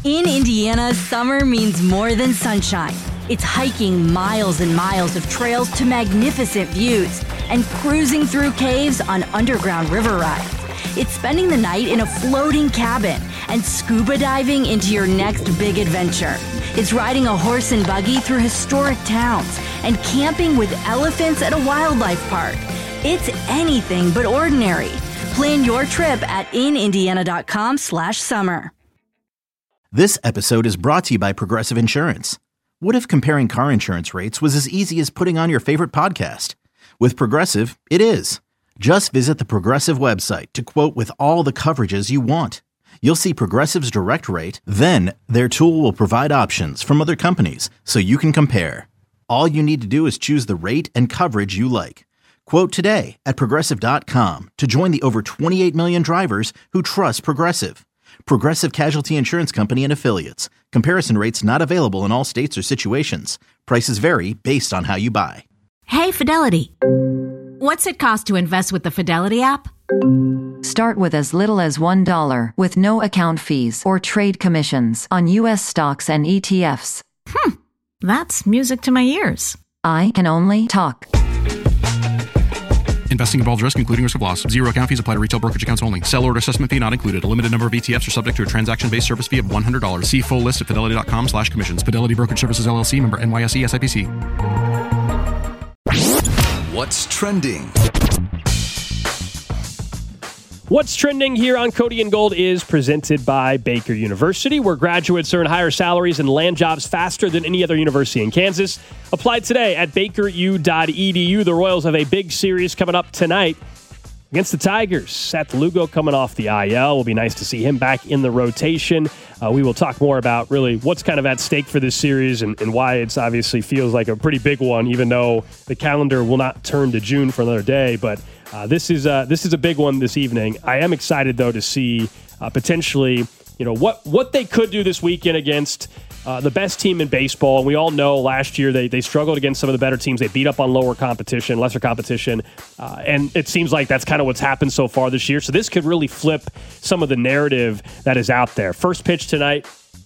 In Indiana, summer means more than sunshine. It's hiking miles and miles of trails to magnificent views and cruising through caves on underground river rides. It's spending the night in a floating cabin and scuba diving into your next big adventure. It's riding a horse and buggy through historic towns and camping with elephants at a wildlife park. It's anything but ordinary. Plan your trip at inindiana.com/summer. This episode is brought to you by Progressive Insurance. What if comparing car insurance rates was as easy as putting on your favorite podcast? With Progressive, it is. Just visit the Progressive website to quote with all the coverages you want. You'll see Progressive's direct rate, then their tool will provide options from other companies so you can compare. All you need to do is choose the rate and coverage you like. Quote today at Progressive.com to join the over 28 million drivers who trust Progressive. Progressive Casualty Insurance Company and Affiliates. Comparison rates not available in all states or situations. Prices vary based on how you buy. Hey, Fidelity. What's it cost to invest with the Fidelity app? Start with as little as $1 with no account fees or trade commissions on U.S. stocks and ETFs. That's music to my ears. I can only talk. Investing involves risk, including risk of loss. Zero account fees apply to retail brokerage accounts only. Sell order assessment fee not included. A limited number of ETFs are subject to a transaction-based service fee of $100. See full list at fidelity.com/commissions. Fidelity Brokerage Services, LLC, member NYSE, SIPC. What's trending? What's trending here on Cody and Gold is presented by Baker University, where graduates earn higher salaries and land jobs faster than any other university in Kansas. Apply today at bakeru.edu. The Royals have a big series coming up tonight against the Tigers. Seth Lugo coming off the IL. Will be nice to see him back in the rotation. We will talk more about really what's kind of at stake for this series and why it's obviously feels like a pretty big one, even though the calendar will not turn to June for another day. But this is a big one this evening. I am excited though to see potentially what they could do this weekend against the best team in baseball. And we all know last year they struggled against some of the better teams. They beat up on lesser competition. And it seems like that's kind of what's happened so far this year. So this could really flip some of the narrative that is out there. First pitch tonight,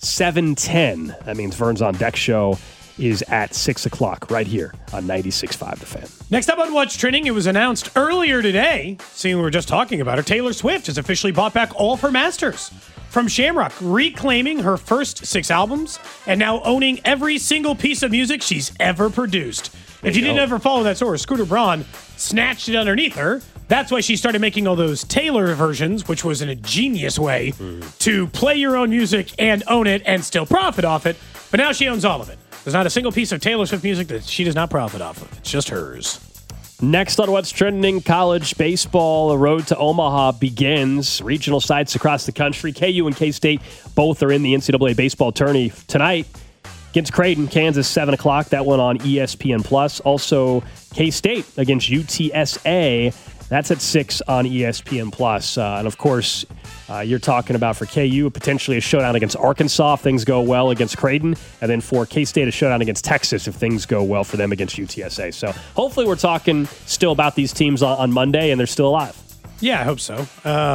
7:10. That means Vern's on Deck show is at 6 o'clock right here on 96.5 The Fan. Next up on What's Trending, it was announced earlier today, seeing we were just talking about her, Taylor Swift has officially bought back all of her masters from Shamrock, reclaiming her first 6 albums and now owning every single piece of music she's ever produced. If you didn't ever follow that story, Scooter Braun snatched it underneath her. That's why she started making all those Taylor versions, which was in a genius way to play your own music and own it and still profit off it. But now she owns all of it. There's not a single piece of Taylor Swift music that she does not profit off of. It's just hers. Next on What's Trending, college baseball. The road to Omaha begins. Regional sites across the country. KU and K-State both are in the NCAA baseball tourney tonight against Creighton, Kansas, 7 o'clock. That one on ESPN+. Also, K-State against UTSA. That's at 6 on ESPN+. And, of course, you're talking about for KU, potentially a showdown against Arkansas if things go well against Creighton. And then for K-State, a showdown against Texas if things go well for them against UTSA. So hopefully we're talking still about these teams on Monday and they're still alive. Yeah, I hope so.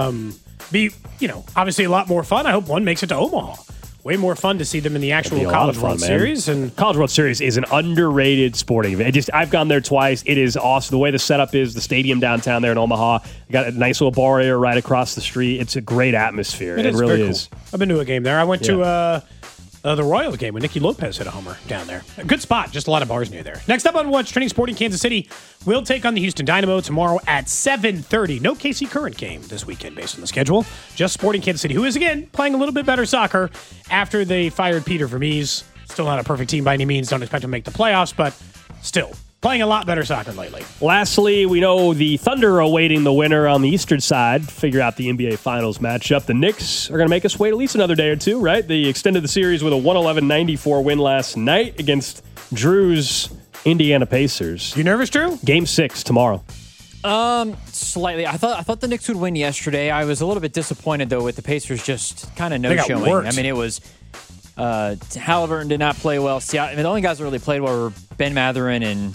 Obviously a lot more fun. I hope one makes it to Omaha. Way more fun to see them in the actual College World Series. And College World Series is an underrated sporting event. I've gone there twice. It is awesome. The way the setup is, the stadium downtown there in Omaha, you got a nice little bar area right across the street. It's a great atmosphere. It really is. Cool. I've been to a game there. I went to the Royals game when Nicky Lopez hit a homer down there. A good spot. Just a lot of bars near there. Next up on What's Trending, Sporting Kansas City will take on the Houston Dynamo tomorrow at 7:30. No KC Current game this weekend based on the schedule. Just Sporting Kansas City, who is, again, playing a little bit better soccer after they fired Peter Vermees. Still not a perfect team by any means. Don't expect to make the playoffs, but still playing a lot better soccer lately. Lastly, we know the Thunder are awaiting the winner on the Eastern side to figure out the NBA Finals matchup. The Knicks are going to make us wait at least another day or two, right? They extended the series with a 111-94 win last night against Drew's Indiana Pacers. You nervous, Drew? Game 6 tomorrow. Slightly. I thought the Knicks would win yesterday. I was a little bit disappointed, though, with the Pacers just kind of no-showing. I mean, it was Halliburton did not play well. The only guys that really played well were Ben Mathurin and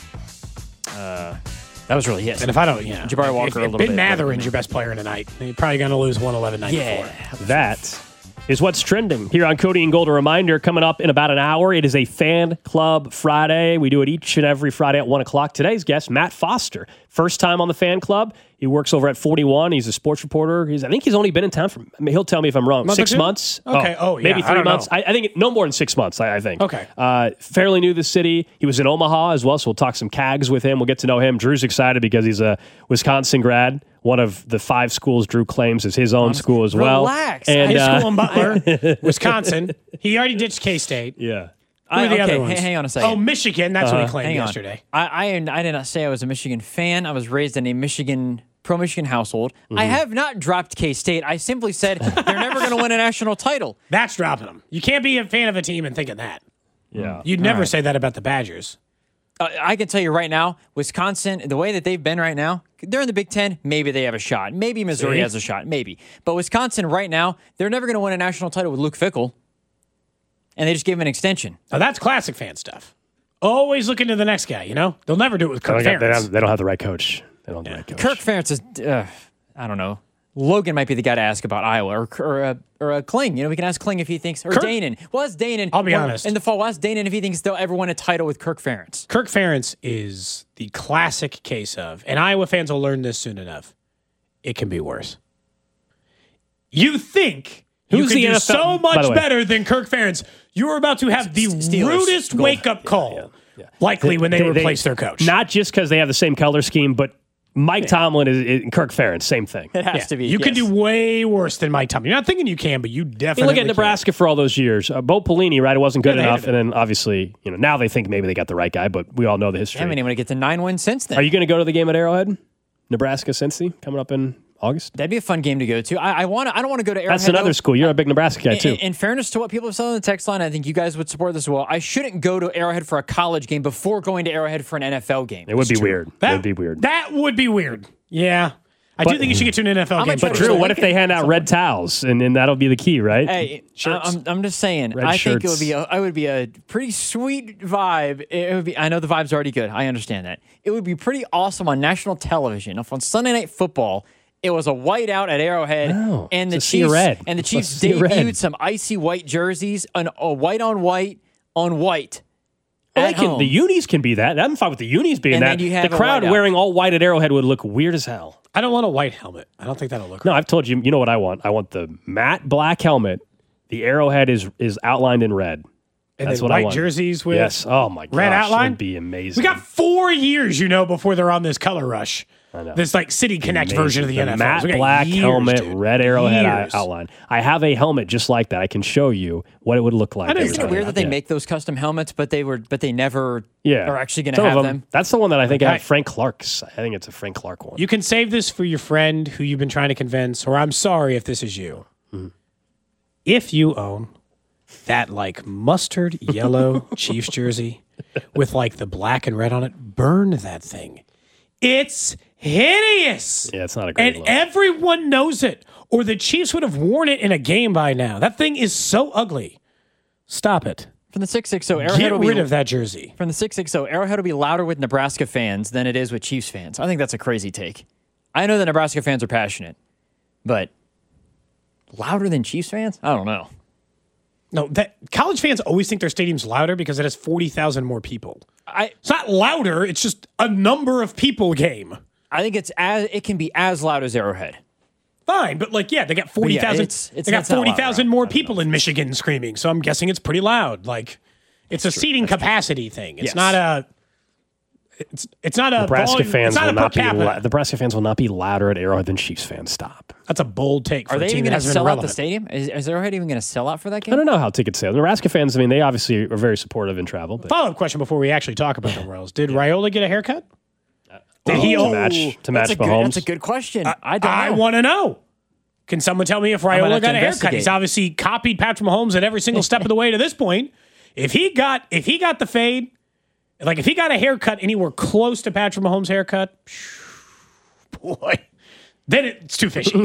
that was really it. And if I don't, Jabari Walker a little bit. bit. Ben Mathurin's your best player tonight. You're probably going to lose 111-94. Yeah, that is what's trending here on Cody and Gold. A reminder, coming up in about an hour, it is a Fan Club Friday. We do it each and every Friday at 1 o'clock. Today's guest, Matt Foster. First time on the Fan Club. He works over at 41. He's a sports reporter. I think he's only been in town for, he'll tell me if I'm wrong, 6 months? Okay. Maybe 3 months. I think no more than 6 months, I think. Okay. Fairly new to the city. He was in Omaha as well, so we'll talk some Cags with him. We'll get to know him. Drew's excited because he's a Wisconsin grad. One of the 5 schools Drew claims is his own school as well. Relax. And, his school in Butler, Wisconsin. He already ditched K-State. Yeah. Who are the other ones? Hang on a second. Oh, Michigan. That's what he claimed yesterday. I did not say I was a Michigan fan. I was raised in a pro-Michigan household. Mm-hmm. I have not dropped K-State. I simply said they're never going to win a national title. That's dropping them. You can't be a fan of a team and thinking that. Yeah. You'd never say that about the Badgers. I can tell you right now, Wisconsin, the way that they've been right now, they're in the Big Ten. Maybe they have a shot. Maybe Missouri has a shot. Maybe. But Wisconsin right now, they're never going to win a national title with Luke Fickell. And they just gave him an extension. Now, that's classic fan stuff. Always looking to the next guy, you know? They'll never do it with Kirk Ferentz. They don't have the right coach. They don't have the right coach. Kirk Ferentz is, I don't know. Logan might be the guy to ask about Iowa or Kling. You know, we can ask Kling if he thinks, or Danon. Well, ask Danon. I'll be honest. In the fall, ask Danon if he thinks they'll ever win a title with Kirk Ferentz. Kirk Ferentz is the classic case of, and Iowa fans will learn this soon enough, it can be worse. You think you can do so much better than Kirk Ferentz. You are about to have the rudest wake-up call, likely when they replace their coach. Not just because they have the same color scheme, but Mike Tomlin is Kirk Ferentz, same thing. It has to be. You can do way worse than Mike Tomlin. You're not thinking you can, but you definitely look at Nebraska for all those years. Bo Pelini, right? It wasn't good enough, and then obviously, now they think maybe they got the right guy, but we all know the history. I mean, when it gets to 9 wins since then. Are you going to go to the game at Arrowhead? Nebraska-Cincy coming up in August? That'd be a fun game to go to. I don't want to go to Arrowhead. That's another school. You're a big Nebraska guy, too. In fairness to what people have said on the text line, I think you guys would support this as well. I shouldn't go to Arrowhead for a college game before going to Arrowhead for an NFL game. It would be weird. That would be weird. That would be weird. Yeah. I do think you should get to an NFL game. But Drew, what if they hand out red towels, and that'll be the key, right? Hey, I'm just saying. I think it would be a pretty sweet vibe. It would be. I know the vibe's already good. I understand that. It would be pretty awesome on national television. If on Sunday Night Football, it was a whiteout at Arrowhead, and the Chiefs debuted some icy white jerseys, a white on white on white. Well, the unis can be that. I'm fine with the unis being that. The crowd wearing all white at Arrowhead would look weird as hell. I don't want a white helmet. I don't think that'll look right. No, I've told you. You know what I want? I want the matte black helmet. The Arrowhead is outlined in red. And that's then what white I want. Jerseys with oh my gosh, red outline would be amazing. We got 4 years, before they're on this color rush. I know. This City Connect version of the NFL. Matte black helmet, red Arrowhead outline. I have a helmet just like that. I can show you what it would look like. Isn't it weird that they make those custom helmets, but they never are actually going to have them? That's the one that I think I have Frank Clark's. I think it's a Frank Clark one. You can save this for your friend who you've been trying to convince, or I'm sorry if this is you. Mm-hmm. If you own that mustard yellow Chiefs jersey with the black and red on it, burn that thing. It's hideous. Yeah, it's not a great look. And everyone knows it, or the Chiefs would have worn it in a game by now. That thing is so ugly. Stop it. From the 660, Arrowhead Get rid of that jersey. From the 660, Arrowhead will be louder with Nebraska fans than it is with Chiefs fans. I think that's a crazy take. I know that Nebraska fans are passionate, but louder than Chiefs fans? I don't know. No, college fans always think their stadium's louder because it has 40,000 more people. It's not louder. It's just a number of people game. I think it can be as loud as Arrowhead. Fine, but they got 40,000. They got 40,000 more people in Michigan screaming. So I'm guessing it's pretty loud. It's a seating capacity thing. It's not a. It's not a Nebraska volume, fans it's not will not be capita. Nebraska fans will not be louder at Arrowhead than Chiefs fans. Stop. That's a bold take. Are they even going to sell out the stadium? Is Arrowhead even going to sell out for that game? I don't know how tickets sell. Nebraska fans, they obviously are very supportive in travel. But. Follow-up question before we actually talk about the Royals: did Raiola get a haircut? Did he to match Mahomes? That's a good question. I want to know. Can someone tell me if Raiola got a haircut? He's obviously copied Patrick Mahomes at every single step of the way to this point. If he got the fade. If he got a haircut anywhere close to Patrick Mahomes' haircut, boy, then it's too fishy.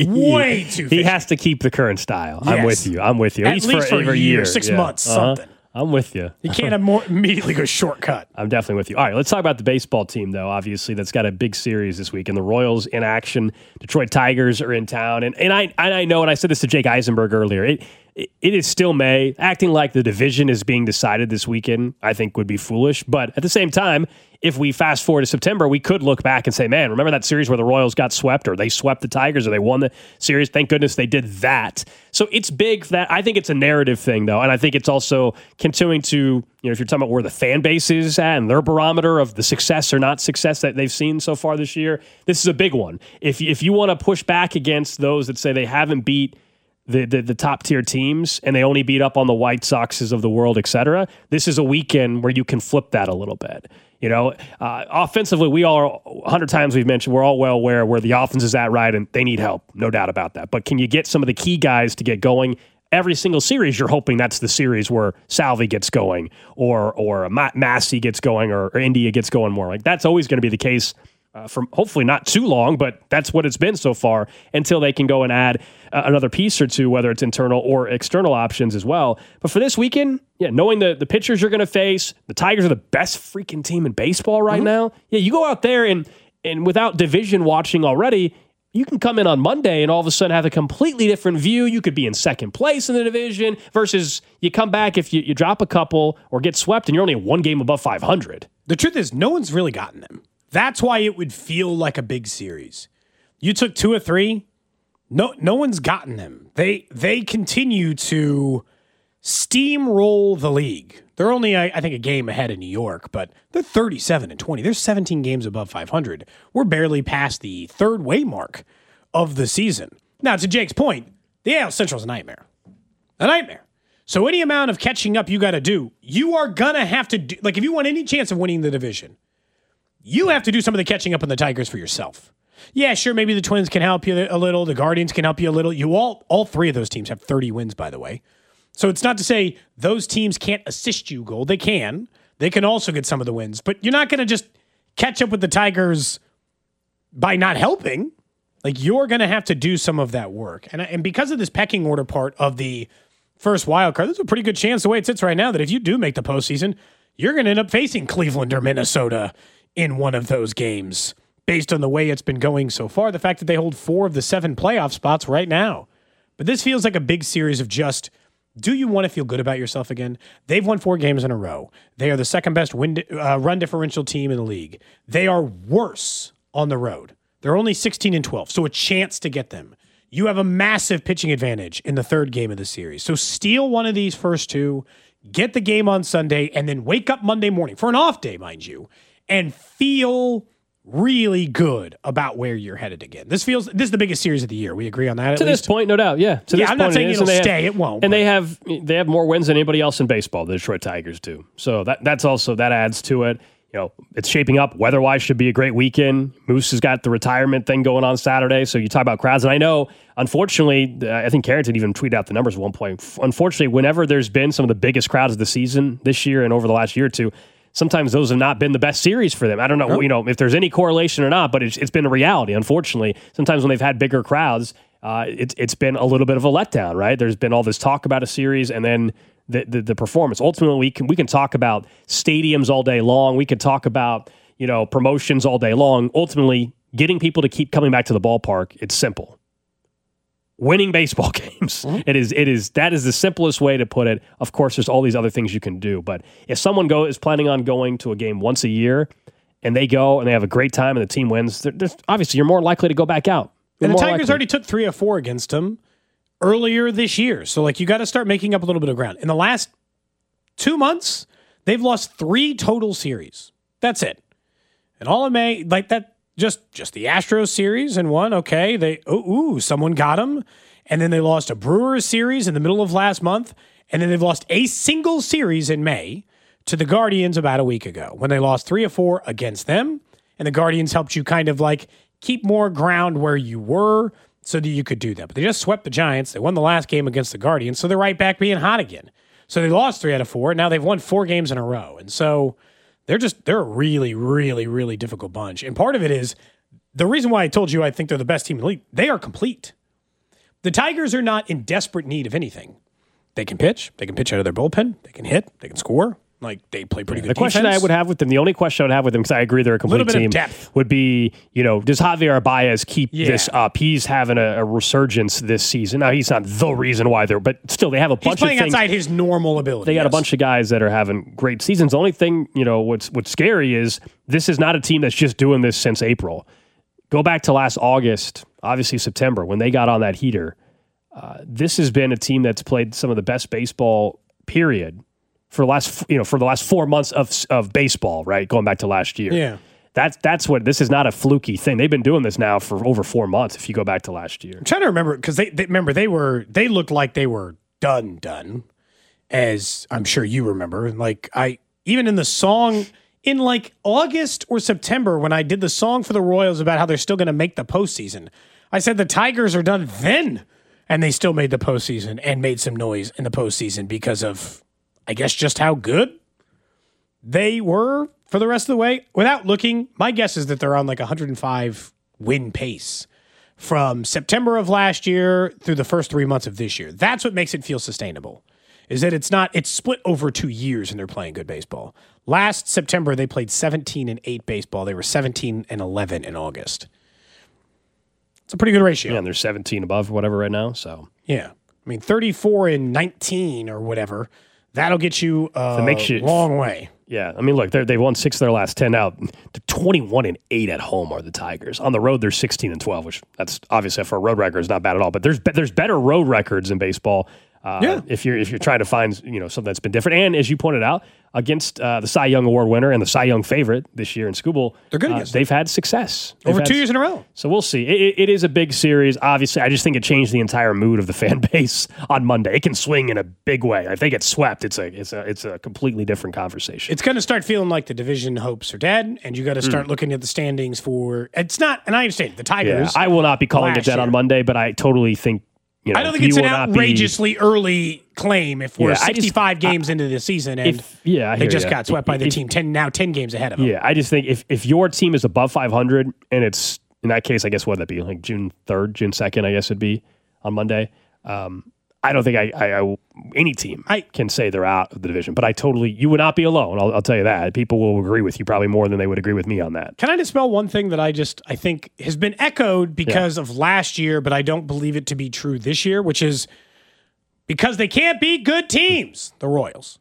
Way too fishy. He has to keep the current style. Yes. I'm with you. At least for a year, 6 months, something. I'm with you. You can't immediately go shortcut. I'm definitely with you. All right, let's talk about the baseball team, though, obviously, that's got a big series this week. And the Royals in action. Detroit Tigers are in town. And I know, and I said this to Jake Eisenberg earlier, it is still May. Acting like the division is being decided this weekend, I think, would be foolish. But at the same time, if we fast forward to September, we could look back and say, man, remember that series where the Royals got swept, or they swept the Tigers, or they won the series? Thank goodness they did that. So it's big that I think it's a narrative thing, though. And I think it's also continuing to, if you're talking about where the fan base is at and their barometer of the success or not success that they've seen so far this year, this is a big one. If you want to push back against those that say they haven't beat the top tier teams and they only beat up on the White Soxes of the world, et cetera, this is a weekend where you can flip that a little bit. Offensively, we all 100 times we've mentioned, we're all well aware where the offense is at, right, and they need help, no doubt about that. But can you get some of the key guys to get going? Every single series, you're hoping that's the series where Salvi gets going, or Massey gets going, or India gets going more. Like that's always going to be the case. For hopefully not too long, but that's what it's been so far until they can go and add another piece or two, whether it's internal or external options as well. But for this weekend, knowing the pitchers you're going to face, the Tigers are the best freaking team in baseball right now. Yeah, you go out there and without division watching already, you can come in on Monday and all of a sudden have a completely different view. You could be in second place in the division versus you come back if you drop a couple or get swept and you're only one game above 500. The truth is, no one's really gotten them. That's why it would feel like a big series. You took 2 or 3. No one's gotten them. They continue to steamroll the league. They're only, I think, a game ahead of New York, but they're 37-20. They're 17 games above 500. We're barely past the third way mark of the season. Now, to Jake's point, the AL Central's a nightmare. A nightmare. So any amount of catching up you got to do, you are going to have to do, like if you want any chance of winning the division, you have to do some of the catching up on the Tigers for yourself. Yeah, sure, maybe the Twins can help you a little. The Guardians can help you a little. You all 3 of those teams have 30 wins, by the way. So it's not to say those teams can't assist you, Gold. They can. They can also get some of the wins. But you're not going to just catch up with the Tigers by not helping. Like, you're going to have to do some of that work. And because of this pecking order part of the first wild card, there's a pretty good chance, the way it sits right now, that if you do make the postseason, you're going to end up facing Cleveland or Minnesota in one of those games, based on the way it's been going so far, the fact that they hold 4 of the 7 playoff spots right now. But this feels like a big series of just, do you want to feel good about yourself again? They've won 4 games in a row. They are the second best run differential team in the league. They are worse on the road. They're only 16-12, so a chance to get them. You have a massive pitching advantage in the third game of the series. So steal one of these first 2, get the game on Sunday, and then wake up Monday morning, for an off day, mind you, and feel really good about where you're headed again. This is the biggest series of the year. We agree on that. To this point, no doubt. Yeah. I'm not saying it'll stay. It won't. And they have more wins than anybody else in baseball. The Detroit Tigers do. So that adds to it. It's shaping up weather-wise. Should be a great weekend. Moose has got the retirement thing going on Saturday. So you talk about crowds, and I know, unfortunately, I think Carrington even tweeted out the numbers at one point. Unfortunately, whenever there's been some of the biggest crowds of the season this year and over the last year or two, sometimes those have not been the best series for them. I don't know, if there's any correlation or not, but it's been a reality. Unfortunately, sometimes when they've had bigger crowds, it's been a little bit of a letdown, right? There's been all this talk about a series, and then the performance. Ultimately, we can talk about stadiums all day long. We can talk about promotions all day long. Ultimately, getting people to keep coming back to the ballpark, it's simple. Winning baseball games. Mm-hmm. That is the simplest way to put it. Of course, there's all these other things you can do, but if someone is planning on going to a game once a year and they go and they have a great time and the team wins, there's obviously you're more likely to go back out. And the Tigers already took 3 or 4 against them earlier this year. So you got to start making up a little bit of ground. In the last 2 months, they've lost 3 total series. That's it. And all in May, like that, just the Astros series and one, okay, someone got them. And then they lost a Brewers series in the middle of last month. And then they've lost a single series in May to the Guardians about a week ago when they lost 3 or 4 against them. And the Guardians helped you kind of keep more ground where you were so that you could do that. But they just swept the Giants. They won the last game against the Guardians, so they're right back being hot again. So they lost 3 out of 4. Now they've won 4 games in a row. And so they're a really, really, really difficult bunch. And part of it is the reason why I told you I think they're the best team in the league. They are complete. The Tigers are not in desperate need of anything. They can pitch. They can pitch out of their bullpen. They can hit. They can score. Like, they play pretty good The question I would have with them, the only question I would have with them, because I agree they're a complete team, would be, does Javier Baez keep this up? He's having a resurgence this season. Now, he's not the reason why but still, they have a bunch of things. He's playing outside his normal ability. They got a bunch of guys that are having great seasons. The only thing, what's scary is this is not a team that's just doing this since April. Go back to last August, obviously September, when they got on that heater. This has been a team that's played some of the best baseball, period, for the last 4 months of baseball, right? Going back to last year. Yeah. That's what, this is not a fluky thing. They've been doing this now for over 4 months if you go back to last year. I'm trying to remember, because they looked like they were done, as I'm sure you remember. Like, even in the song in like August or September, when I did the song for the Royals about how they're still going to make the postseason, I said the Tigers are done then, and they still made the postseason and made some noise in the postseason because of, I guess, just how good they were for the rest of the way. Without looking, my guess is that they're on like 105 win pace from September of last year through the first 3 months of this year. That's what makes it feel sustainable, is that it's split over 2 years and they're playing good baseball. Last September, they played 17-8 baseball. They were 17-11 in August. It's a pretty good ratio. Yeah, and they're 17 above whatever right now. So yeah, I mean 34-19 or whatever. That'll get you a long way. Yeah, I mean, look, they've won 6 of their last 10 now. They're 21-8 at home are the Tigers. On the road, they're 16-12, which that's obviously for a road record is not bad at all. But there's better road records in baseball. If you're trying to find something that's been different, and as you pointed out, against the Cy Young Award winner and the Cy Young favorite this year in Skubal, they're good against they've had success over 2 years in a row. So we'll see. It is a big series. Obviously, I just think it changed the entire mood of the fan base on Monday. It can swing in a big way. If they get swept, it's a completely different conversation. It's going to start feeling like the division hopes are dead, and you got to start looking at the standings for. It's not, and I understand the Tigers. Yeah, I will not be calling it dead on Monday, but I totally think. I don't think it's an outrageously early claim if we're 65 games into the season and they just got swept by the team 10 games ahead of them. Yeah, I just think if your team is above 500 and it's, in that case, I guess what would that be, like June 3rd, June 2nd, I guess it'd be on Monday. I don't think any team can say they're out of the division, but you would not be alone. I'll tell you that. People will agree with you probably more than they would agree with me on that. Can I dispel one thing that I think has been echoed because of last year, but I don't believe it to be true this year, which is because they can't beat good teams, the Royals.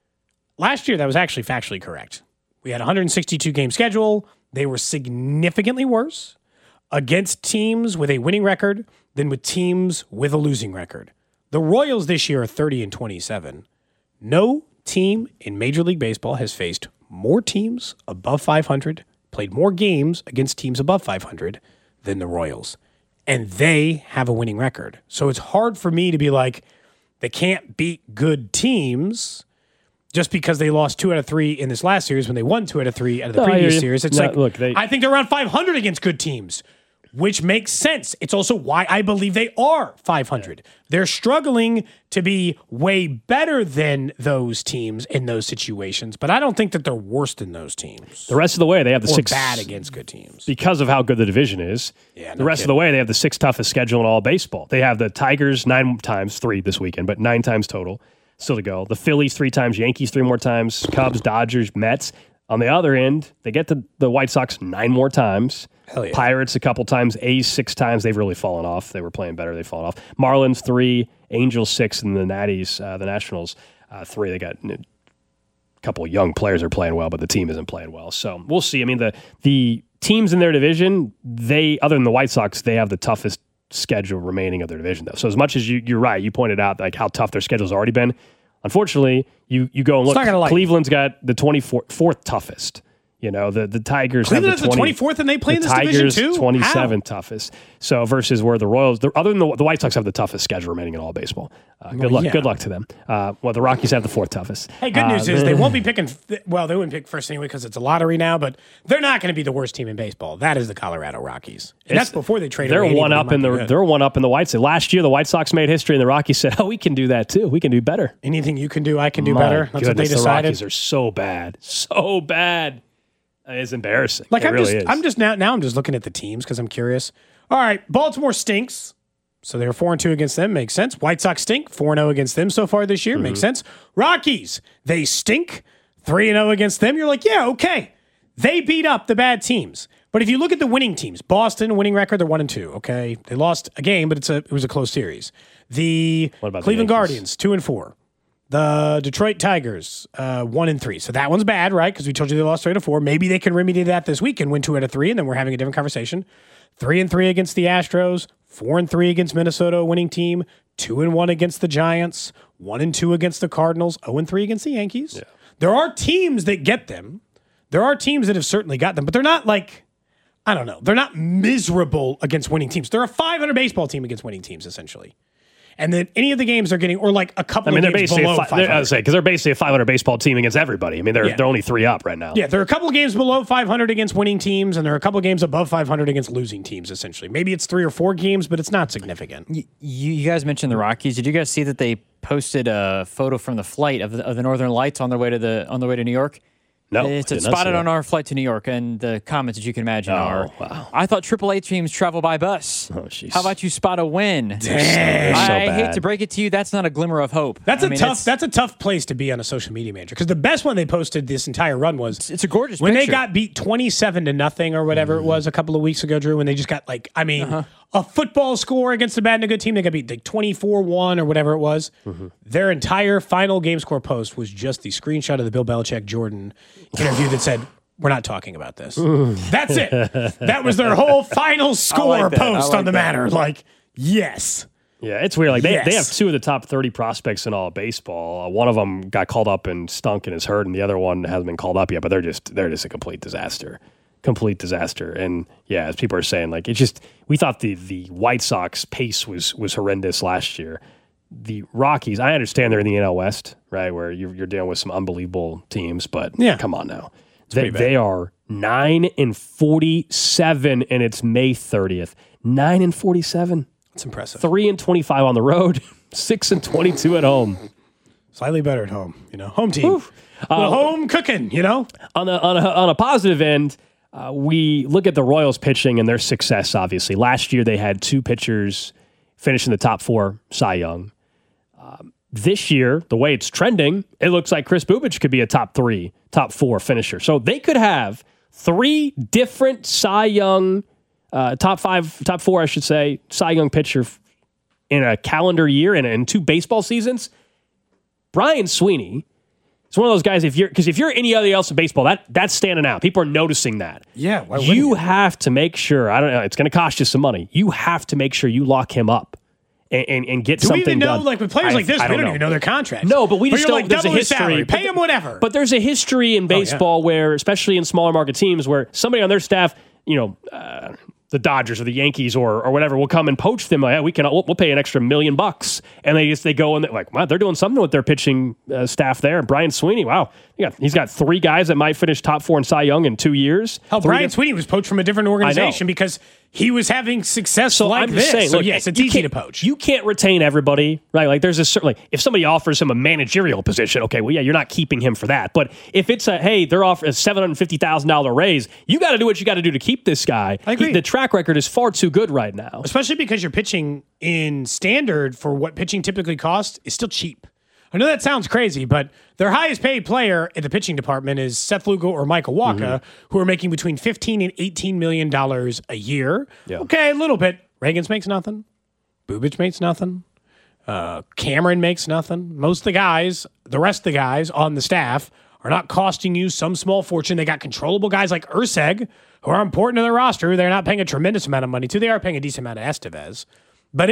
Last year, that was actually factually correct. We had a 162-game schedule. They were significantly worse against teams with a winning record than with teams with a losing record. The Royals this year are 30-27. No team in Major League Baseball has faced more teams above 500, played more games against teams above 500 than the Royals. And they have a winning record. So it's hard for me to be like, they can't beat good teams just because they lost 2 out of 3 in this last series when they won 2 out of 3 out of the previous series. It's I think they're around 500 against good teams, which makes sense. It's also why I believe they are 500. They're struggling to be way better than those teams in those situations, but I don't think that they're worse than those teams. The rest of the way, they have the 6 bad against good teams because of how good the division is. Yeah, the rest of the way, they have the 6 toughest schedule in all baseball. They have the Tigers 9 times, 3 this weekend, but 9 times total still to go. The Phillies 3 times, Yankees 3 more times, Cubs, Dodgers, Mets. On the other end, they get the White Sox 9 more times. Hell yeah. Pirates a couple times, A's 6 times. They've really fallen off. They were playing better. They've fallen off. Marlins 3, Angels 6, and the Natties, the Nationals 3. They got a couple of young players are playing well, but the team isn't playing well. So we'll see. I mean, the teams in their division, other than the White Sox, they have the toughest schedule remaining of their division, though. So as much as you're right, you pointed out like how tough their schedule's already been. Unfortunately, you go and look. Cleveland's got the 24th toughest. The Tigers Cleveland have the 24th, and they play in this division too. 27th toughest. So versus where the Royals, other than the White Sox, have the toughest schedule remaining in all baseball. Good luck to them. The Rockies have the 4th toughest. Hey, good news is they won't be picking. Well, they wouldn't pick first anyway because it's a lottery now. But they're not going to be the worst team in baseball. That is the Colorado Rockies. And that's before they traded. They're one up in the White Sox. Last year, the White Sox made history, and the Rockies said, "Oh, we can do that too. We can do better. Anything you can do, I can do better." That's what they decided. The Rockies are so bad. It's embarrassing. I'm just looking at the teams because I'm curious. All right, Baltimore stinks. So they're 4-2 against them. Makes sense. White Sox stink. 4-0 against them so far this year. Makes sense. Rockies, they stink. 3-0 against them. You're like, yeah, okay. They beat up the bad teams. But if you look at the winning teams, Boston, winning record, they're 1-2, okay? They lost a game, but it was a close series. The Cleveland Guardians, 2-4. The Detroit Tigers, 1-3. So that one's bad, right? Because we told you they lost 3-4. Maybe they can remedy that this week and win 2 out of 3, and then we're having a different conversation. 3-3 against the Astros, 4-3 against Minnesota, a winning team, 2-1 against the Giants, 1-2 against the Cardinals, 0-3 against the Yankees. Yeah. There are teams that get them. There are teams that have certainly got them, but they're not like, I don't know, they're not miserable against winning teams. They're a 500 baseball team against winning teams, essentially. And then any of the games they're getting, or like a couple of games below 500. I would say, because they're basically a 500 baseball team against everybody. I mean, they're only 3 up right now. Yeah, there are a couple of games below 500 against winning teams, and there are a couple of games above 500 against losing teams, essentially. Maybe it's 3 or 4 games, but it's not significant. You guys mentioned the Rockies. Did you guys see that they posted a photo from the flight of the Northern Lights on their way to New York? No, it's spotted on our flight to New York, and the comments, as you can imagine, are, wow. I thought AAA teams travel by bus. Oh, jeez. How about you spot a win? Damn. I hate to break it to you, that's not a glimmer of hope. That's a tough place to be on a social media manager, because the best one they posted this entire run was it's a gorgeous when picture. They got beat 27-0 or whatever it was a couple of weeks ago, Drew, when they just got a football score against a bad and a good team. They got beat like 24-1 or whatever it was. Their entire final game score post was just the screenshot of the Bill Belichick-Jordan interview that said, we're not talking about this. That's it. That was their whole final score post on the matter. Like, yes. Yeah, it's weird. Like they have 2 of the top 30 prospects in all of baseball. One of them got called up and stunk and is hurt, and the other one hasn't been called up yet. But they're just a complete disaster. And yeah, as people are saying, like it's just we thought the White Sox pace was horrendous last year. The Rockies, I understand they're in the NL West, right, where you're dealing with some unbelievable teams, but come on now. They are 9-47, and it's May 30th. 9-47. That's impressive. 3-25 on the road, 6-22 at home. Slightly better at home, home team. Home cooking, On a positive end, we look at the Royals pitching and their success, obviously. Last year, they had 2 pitchers finish in the top 4 Cy Young. This year, the way it's trending, it looks like Chris Bubich could be a top 3, top 4 finisher. So they could have 3 different Cy Young, top 4, I should say, Cy Young pitcher in a calendar year and in 2 baseball seasons. Brian Sweeney is one of those guys, if you're anybody else in baseball, that's standing out. People are noticing that. Yeah. Why you have to make sure, I don't know, it's going to cost you some money. You have to make sure you lock him up and get something done. Do we even know, like with players like this, we don't even know their contracts. No, but we just don't. There's a history. Salary, pay him whatever. But there's a history in baseball where, especially in smaller market teams, where somebody on their staff, the Dodgers or the Yankees or whatever will come and poach them. Like, we'll pay an extra $1 million, and they go and they're like, wow, they're doing something with their pitching staff there. And Brian Sweeney, wow, he's got 3 guys that might finish top 4 in Cy Young in 2 years. Hell, Brian Sweeney was poached from a different organization because he was having success so like I'm just this. Saying, so look, yes, it's easy to poach. You can't retain everybody, right? Like there's certainly if somebody offers him a managerial position, okay, well, yeah, you're not keeping him for that. But if it's they're offering a $750,000 raise, you got to do what you got to do to keep this guy. I agree. The track record is far too good right now. Especially because you're pitching in standard for what pitching typically costs is still cheap. I know that sounds crazy, but their highest paid player in the pitching department is Seth Lugo or Michael Wacha, who are making between $15 and $18 million a year. Yeah. Okay, a little bit. Reagans makes nothing. Bubich makes nothing. Cameron makes nothing. Most of the guys, the rest of the guys on the staff are not costing you some small fortune. They got controllable guys like Urseg, who are important to their roster. They're not paying a tremendous amount of money to. They are paying a decent amount of Estevez. But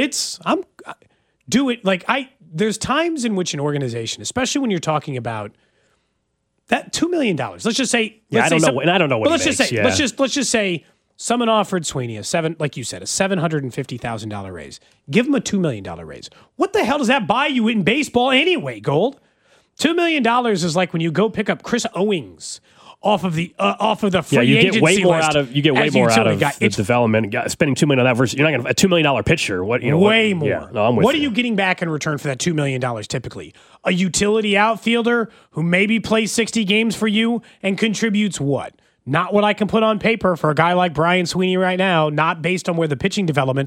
there's times in which an organization, especially when you're talking about that $2 million, let's just say, I don't know what. Let's just say someone offered Sweeney a $750,000 raise. Give him a $2 million raise. What the hell does that buy you in baseball anyway, Gold? $2 million is like when you go pick up Chris Owings off of the free agency list. You get way more out of the development. Spending $2 million on that versus you're not going to $2 million pitcher. Way more. Yeah, no, I'm with what are you getting back in return for that $2 million typically? A utility outfielder who maybe plays 60 games for you and contributes what? Not what I can put on paper for a guy like Brian Sweeney right now, not based on where the pitching development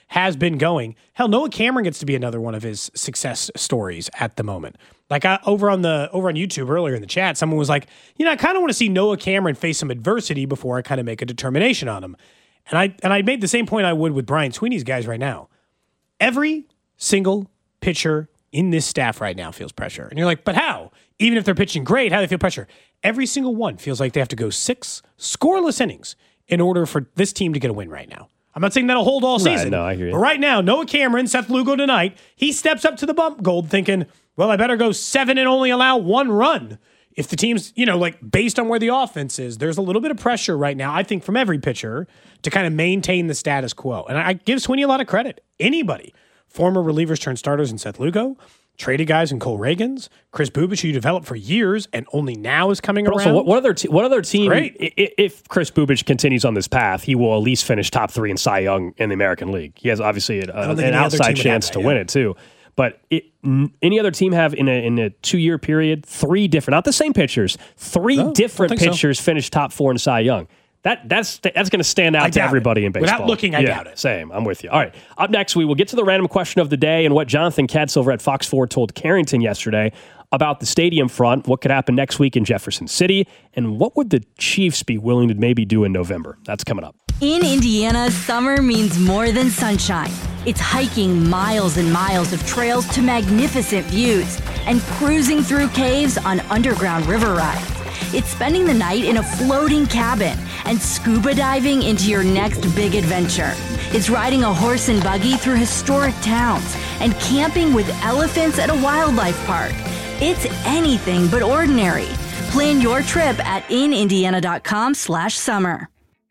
has been going. Hell, Noah Cameron gets to be another one of his success stories at the moment. Like over on YouTube earlier in the chat, someone was like, I kind of want to see Noah Cameron face some adversity before I kind of make a determination on him. And I made the same point I would with Brian Sweeney's guys right now. Every single pitcher in this staff right now feels pressure. And you're like, but how? Even if they're pitching great, how do they feel pressure? Every single one feels like they have to go 6 scoreless innings in order for this team to get a win right now. I'm not saying that'll hold all season. No, I hear you. But right now, Noah Cameron, Seth Lugo tonight, he steps up to the bump gold thinking, well, I better go 7 and only allow 1 run. If the team's, based on where the offense is, there's a little bit of pressure right now, I think, from every pitcher to kind of maintain the status quo. And I give Sweeney a lot of credit. Anybody, former relievers turned starters in Seth Lugo, traded guys in Cole Reagans, Chris Bubic, who you developed for years and only now is coming around. Also, what other team, if Chris Bubic continues on this path, he will at least finish top 3 in Cy Young in the American League. He has obviously an outside chance to win it too. But any other team have in a 2-year period 3 different, not the same pitchers, 3 different pitchers finish top 4 in Cy Young. That's going to stand out to everybody in baseball. Without looking, I doubt it. Same. I'm with you. All right. Up next, we will get to the random question of the day and what Jonathan Katz over at Fox 4 told Carrington yesterday about the stadium front, what could happen next week in Jefferson City, and what would the Chiefs be willing to maybe do in November. That's coming up. In Indiana, summer means more than sunshine. It's hiking miles and miles of trails to magnificent views and cruising through caves on underground river rides. It's spending the night in a floating cabin and scuba diving into your next big adventure. It's riding a horse and buggy through historic towns and camping with elephants at a wildlife park. It's anything but ordinary. Plan your trip at inindiana.com/summer.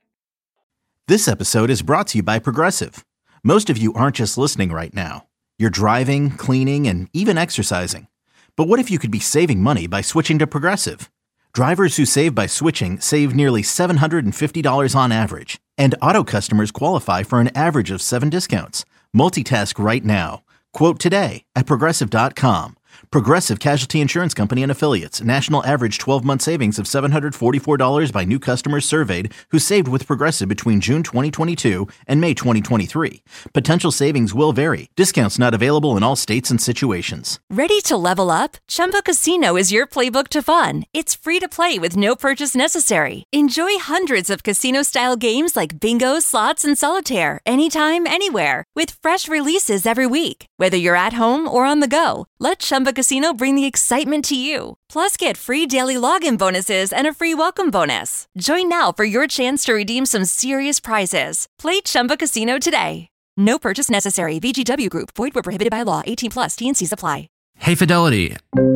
This episode is brought to you by Progressive. Most of you aren't just listening right now. You're driving, cleaning, and even exercising. But what if you could be saving money by switching to Progressive? Drivers who save by switching save nearly $750 on average. And auto customers qualify for an average of 7 discounts. Multitask right now. Quote today at Progressive.com. Progressive Casualty Insurance Company and Affiliates. National average 12-month savings of $744 by new customers surveyed who saved with Progressive between June 2022 and May 2023. Potential savings will vary. Discounts not available in all states and situations. Ready to level up? Chumba Casino is your playbook to fun. It's free to play with no purchase necessary. Enjoy hundreds of casino-style games like bingo, slots, and solitaire anytime, anywhere with fresh releases every week. Whether you're at home or on the go, let Chumba Casino bring the excitement to you. Plus, get free daily login bonuses and a free welcome bonus. Join now for your chance to redeem some serious prizes. Play Chumba Casino today. No purchase necessary. VGW Group. Void where prohibited by law. 18+. T&Cs apply. Hey, Fidelity.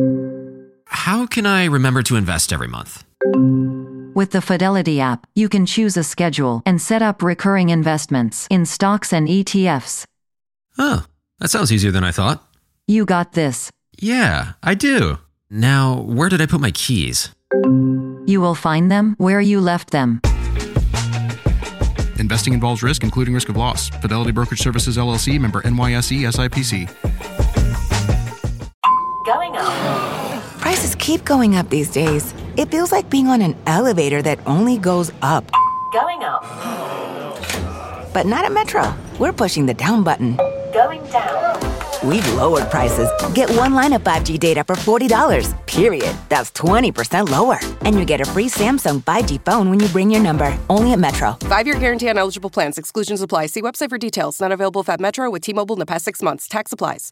How can I remember to invest every month? With the Fidelity app, you can choose a schedule and set up recurring investments in stocks and ETFs. Oh, that sounds easier than I thought. You got this. Yeah, I do. Now, where did I put my keys? You will find them where you left them. Investing involves risk, including risk of loss. Fidelity Brokerage Services, LLC, member NYSE, SIPC. Going up. Prices keep going up these days. It feels like being on an elevator that only goes up. Going up. But not at Metro. We're pushing the down button. Going down. We've lowered prices. Get one line of 5G data for $40, period. That's 20% lower. And you get a free Samsung 5G phone when you bring your number. Only at Metro. 5-year guarantee on eligible plans. Exclusions apply. See website for details. Not available at Metro with T-Mobile in the past 6 months. Tax applies.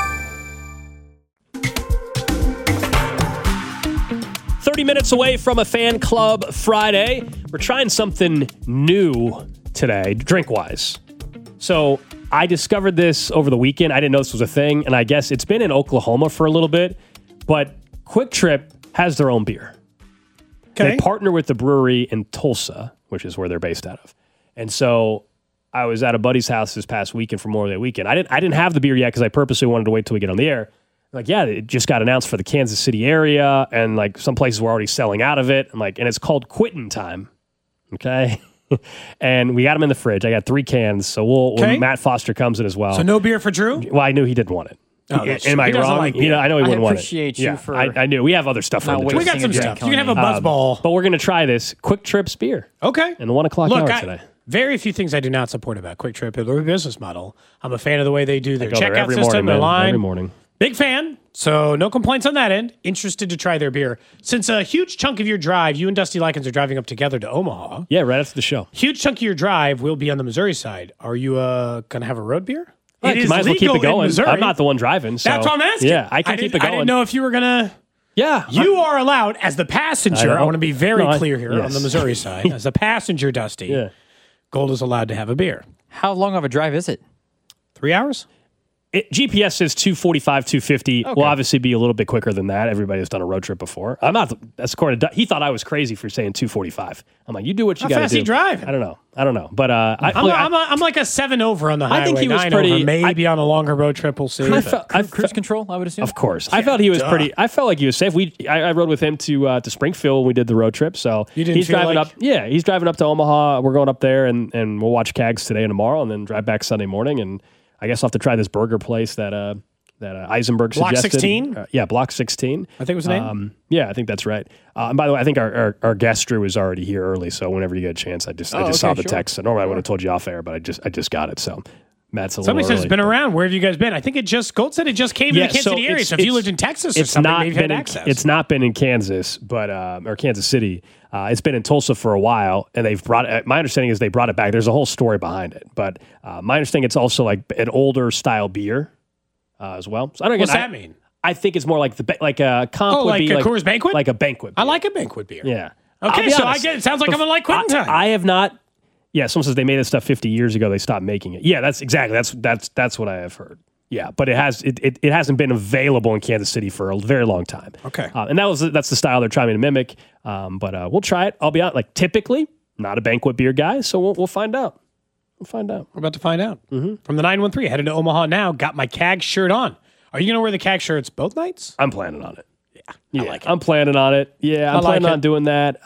30 minutes away from a Fan Club Friday. We're trying something new today, drink-wise. So I discovered this over the weekend. I didn't know this was a thing, and I guess it's been in Oklahoma for a little bit, but Quick Trip has their own beer. Okay. They partner with the brewery in Tulsa, which is where they're based out of. And so I was at a buddy's house this past weekend for Memorial Day weekend. I didn't have the beer yet because I purposely wanted to wait till we get on the air. Like, yeah, it just got announced for the Kansas City area, and like some places were already selling out of it. I'm like, and it's called Quittin' Time. Okay. And we got them in the fridge. I got 3 cans, so when Matt Foster comes in as well. So no beer for Drew? Well, I knew he didn't want it. Oh, Am I wrong? Like I know he wouldn't want it. I appreciate you for... I knew. We have other stuff on the We got some stuff. You can have a buzzball. But we're going to try this Quick Trip's beer. Okay. In the 1 o'clock hour today. Very few things I do not support about Quick Trip or their business model. I'm a fan of the way they do their go there checkout every system, morning, their man. line. Every morning. Big fan, so no complaints on that end. Interested to try their beer. Since a huge chunk of your drive, you and Dusty Likens are driving up together to Omaha. Yeah, right after the show. Huge chunk of your drive will be on the Missouri side. Are you going to have a road beer? Right, It is might as well keep legal it going. in Missouri. I'm not the one driving. So. That's what I'm asking. Yeah, I can keep it going. I didn't know if you were going to... Yeah. You are allowed, as the passenger, I want to be very clear here yes. on the Missouri side. As the passenger, Dusty, Gold is allowed to have a beer. How long of a drive is it? 3 hours? GPS says 245, 250. Okay. Will obviously be a little bit quicker than that. Everybody has done a road trip before. I'm not. That's according to. He thought I was crazy for saying 245. I'm like, you do what you got to do. How fast he drive? I don't know. But I'm like a 7 over on the highway. I think he was 9 pretty. Over. Maybe on a longer road trip, we'll see. Cruise control, I would assume. Of course, I felt he was pretty. I felt like he was safe. I rode with him to Springfield when we did the road trip. So he's driving up. Yeah, he's driving up to Omaha. We're going up there, and we'll watch Cags today and tomorrow, and then drive back Sunday morning. And I guess I'll have to try this burger place that Eisenberg Block suggested. 16? Yeah, Block 16. I think it was the name. Yeah, I think that's right. And by the way, I think our guest Drew is already here early, so whenever you get a chance, I just saw the text. So normally I would have told you off air, but I just got it. So Matt's a Somebody little says early. it's been around. Where have you guys been? I think Gold said it just came to the Kansas City area. So if you lived in Texas or something, maybe you've had access. It's not been in Kansas, but or Kansas City. It's been in Tulsa for a while, and they've brought it. My understanding is they brought it back. There's a whole story behind it, but my understanding it's also like an older style beer as well. So I don't know. What's that mean? I think it's more like a comp would like be a Coors Banquet? like a banquet. I like a banquet beer. Yeah. Okay, so I get it. Sounds like I'm in like Quentin time. I have not. Yeah, someone says they made this stuff 50 years ago. They stopped making it. Yeah, that's exactly that's what I have heard. Yeah, but it hasn't been available in Kansas City for a very long time. Okay, and that's the style they're trying to mimic. But we'll try it. I'll be out. Like typically, not a banquet beer guy, so we'll find out. We'll find out. We're about to find out. Mm-hmm. From the 913, headed to Omaha now. Got my CAG shirt on. Are you going to wear the CAG shirts both nights? I'm planning on it. Yeah, I like it. I'm planning on it. Yeah, I'm planning on doing that.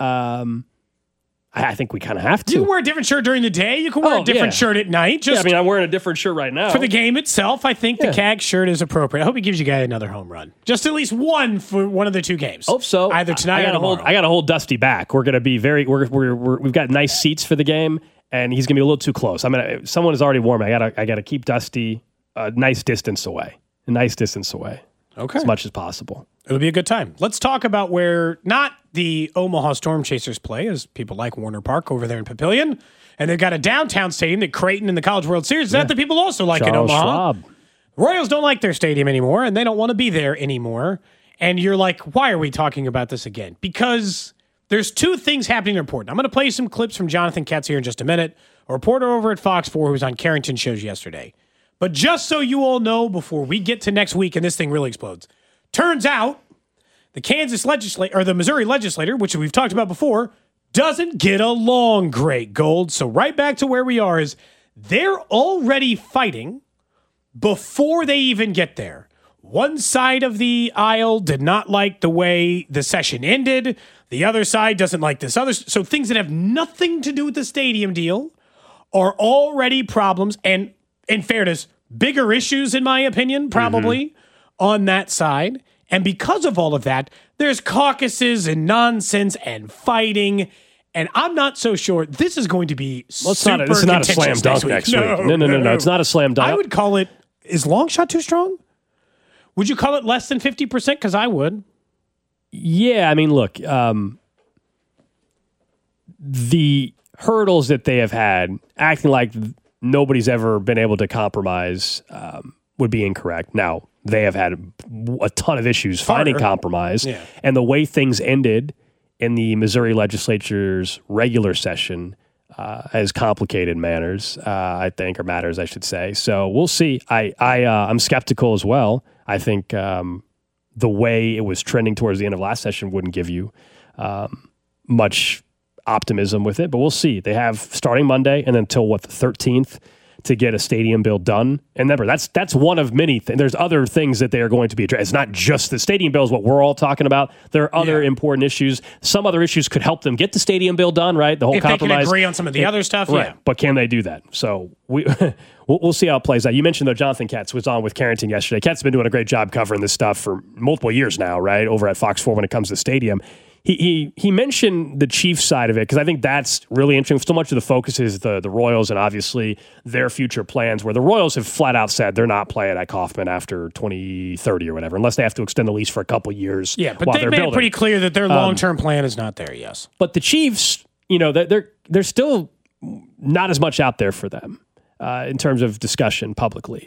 I think we kind of have to. You can wear a different shirt during the day. You can wear a different shirt at night. I'm wearing a different shirt right now. For the game itself, I think the CAG shirt is appropriate. I hope he gives you guys another home run. Just at least one for one of the two games. Hope so. Either tonight or tomorrow. I got to hold Dusty back. We're going to be we've got nice seats for the game, and he's going to be a little too close. Someone is already warming. I got to keep Dusty a nice distance away. Okay. As much as possible. It'll be a good time. Let's talk about where not the Omaha Storm Chasers play, as people like Warner Park over there in Papillion. And they've got a downtown stadium that Creighton in the College World Series. That the people also like in Omaha. Schwab. Royals don't like their stadium anymore, and they don't want to be there anymore. And you're like, why are we talking about this again? Because there's two things happening that are important. I'm going to play some clips from Jonathan Katz here in just a minute, a reporter over at Fox 4 who was on Carrington shows yesterday. But just so you all know, before we get to next week and this thing really explodes, turns out the Missouri legislature, which we've talked about before, doesn't get along great, Gold. So right back to where we are is they're already fighting before they even get there. One side of the aisle did not like the way the session ended. The other side doesn't like this other. So things that have nothing to do with the stadium deal are already problems. And in fairness, bigger issues, in my opinion, probably on that side. And because of all of that, there's caucuses and nonsense and fighting. And I'm not so sure this is going to be This is not a slam dunk next week. No. It's not a slam dunk. I would call it, is long shot too strong? Would you call it less than 50%? Because I would. Yeah, I mean, look, the hurdles that they have had, acting like nobody's ever been able to compromise, would be incorrect. Now, they have had a ton of issues finding compromise, and the way things ended in the Missouri legislature's regular session has complicated matters, I should say. So we'll see. I'm skeptical as well. I think the way it was trending towards the end of last session wouldn't give you much optimism with it, but we'll see. They have starting Monday and until the 13th to get a stadium bill done. And remember, that's one of many things. There's other things that they are going to be addressed. It's not just the stadium bill is what we're all talking about. There are other important issues. Some other issues could help them get the stadium bill done, right? The whole if compromise. They can agree on some of the other stuff, right. But can they do that? So we'll see how it plays out. You mentioned, though, Jonathan Katz was on with Carrington yesterday. Katz's been doing a great job covering this stuff for multiple years now, right, over at Fox 4 when it comes to stadium. He mentioned the Chiefs side of it because I think that's really interesting. So much of the focus is the Royals and obviously their future plans, where the Royals have flat out said they're not playing at Kauffman after 2030 or whatever, unless they have to extend the lease for a couple years. Yeah, but they've made it pretty clear that their long-term plan is not there, yes. But the Chiefs, they're still not as much out there for them in terms of discussion publicly.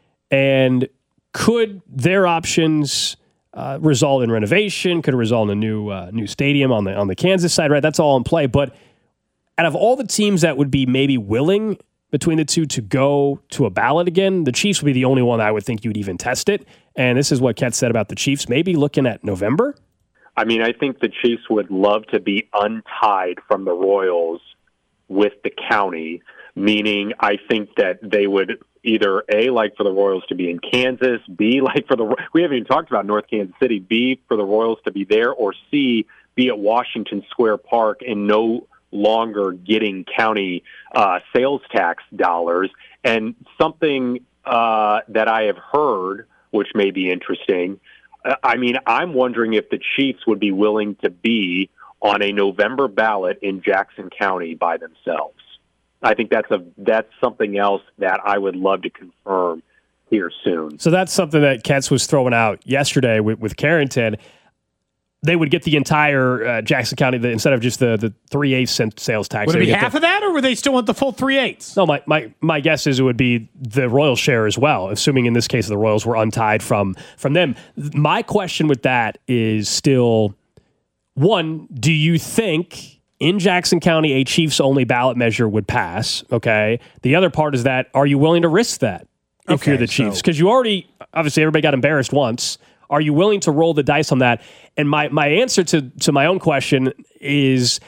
And could their options result in renovation? Could it result in a new stadium on the Kansas side? Right, that's all in play. But out of all the teams that would be maybe willing between the two to go to a ballot again, the Chiefs would be the only one that I would think you'd even test it. And this is what Ket said about the Chiefs, maybe looking at November. I mean, I think the Chiefs would love to be untied from the Royals with the county, meaning I think that they would either A, like for the Royals to be in Kansas, B, like for we haven't even talked about North Kansas City, B, for the Royals to be there, or C, be at Washington Square Park and no longer getting county sales tax dollars. And something that I have heard, which may be interesting, I mean, I'm wondering if the Chiefs would be willing to be on a November ballot in Jackson County by themselves. I think that's something else that I would love to confirm here soon. So that's something that Ketz was throwing out yesterday with Carrington. They would get the entire Jackson County instead of just the 3/8 sales tax. Would it be half of that, or would they still want the full 3/8? No, my guess is it would be the Royals share as well, assuming in this case the Royals were untied from them. My question with that is still, one, do you think in Jackson County a Chiefs-only ballot measure would pass? Okay. The other part is that, are you willing to risk that if you're the Chiefs? Because you already, obviously everybody got embarrassed once. Are you willing to roll the dice on that? And my answer to my own question is,